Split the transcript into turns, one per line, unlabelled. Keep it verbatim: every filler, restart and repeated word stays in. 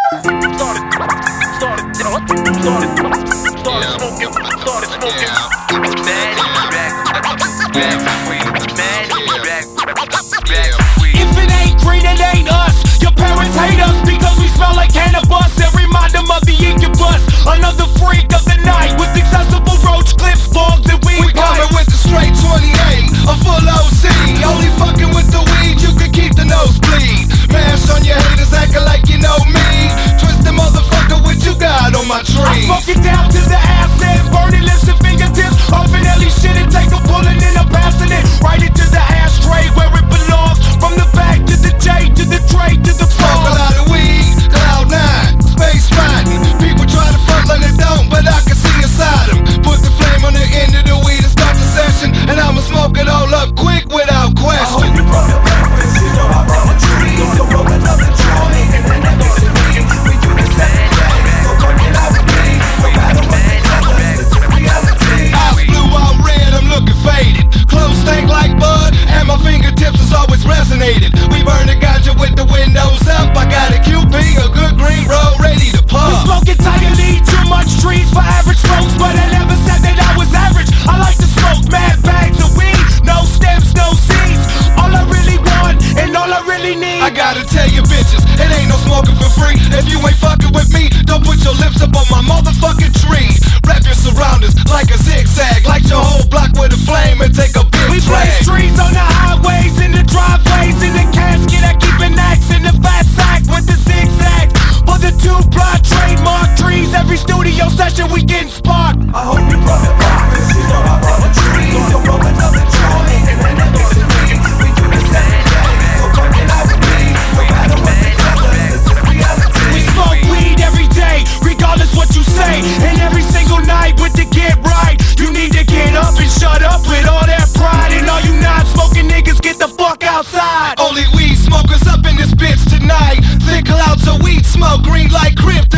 started, started, started, started smoking, started smoking. Mad back, back weed, mad back, back weed.
If it ain't green, it ain't us. Your parents hate us because we smell like cannabis and remind them of the incubus. Another freak of the night with accessible roach clips, bogs, and weed.
We coming with the straight twenty-eight, a full O C. Only fucking with the weed, you can keep the nosebleed. Mash on your haters, acting like you know me. Twist the motherfucker, what you got on my tree?
I smoke it down to the acid, burning lips and fingertips. Off an Ellie shit and take a pull and then I'm passing it right into the ashtray where it belongs. From the back to the J to the tray to the
Smoke a
floor.
lot of weed, cloud nine, space riding. People try to front like they don't, but I can see inside them. Put the flame on the end of the weed and start the session, and I'ma smoke it all up quick without question.
You brought the breakfast, you know I brought the trees. So roll another joint and then I'm gonna leave. We do this every day, so come get out with me. No matter what they tell us, this is reality.
Eyes blue, all red, I'm looking faded. Clothes stank like bud, and my fingertips is always resonated. We burn the ganja with the windows up. I got a Q P, a good green roll, ready to
We
pump.
smoke entirely too much trees for average folks, but I never said that I was average. I like to smoke mad bags of weed, no stems, no seeds. All I really want and all I really need.
I gotta tell you bitches, it ain't no smoking for free. If you ain't fucking with me, don't put your lips up on my motherfucking tree. Wrap your surroundings like a zigzag. Light your whole block with a flame and take a big
We
drag.
place trees on the highways, in the driveways, in the casket. I keep an axe in the fat sack with the zigzags. For the two-ply trademark trees, every studio session we getting sparked. I hope you brought the breakfast, you know I brought the trees. So roll another joint and then I'm gonna leave. We do this every day, so come get out with me. No matter what they tell us, this is reality. We smoke weed every day, regardless what you say. And every single night with the get right. You need to get up and shut up with all that pride. And all you non-smoking niggas, get the fuck outside.
Only weed smokers up in this bitch tonight. Thick clouds of weed smoke, green like kryptonite.